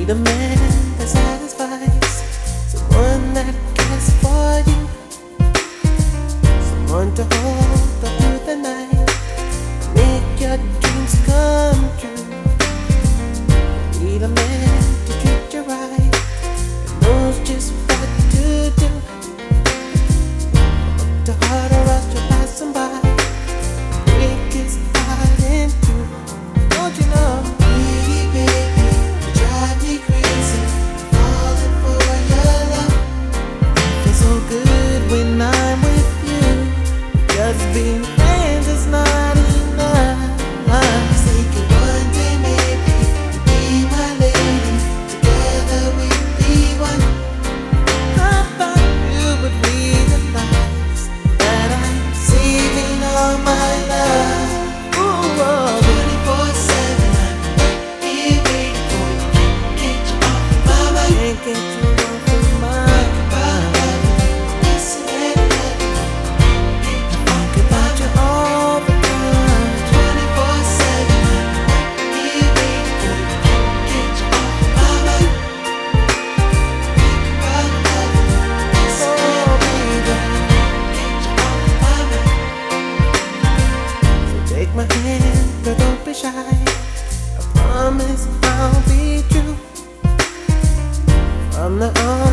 need a man that satisfies, someone that cares for you, someone to hold up through the night, make your dreams come true. Need a man to treat you right, and knows just what to do. Look to hard or else you'll pass him by. Break his heart in two. Don't you know? Pretty baby, you drive me crazy, falling for your love. Feels so good when I'm with you. Just being friends is not enough. Thinking one day maybe you'll be my lady, together we'd be one. I thought you would realize that I'm saving all my love. Ooh, oh, 24/7, I'm here waiting for you. Can't get you off of my mind. can't get you off of my mind. Listen and love you. Think about you all the time. 24/7, I'm here waiting for you. Can't get you off of my mind. Think about love you. Listen Oh, and baby. can't get you off of my mind. So take my hand, but don't be shy. I promise I'll be true. From the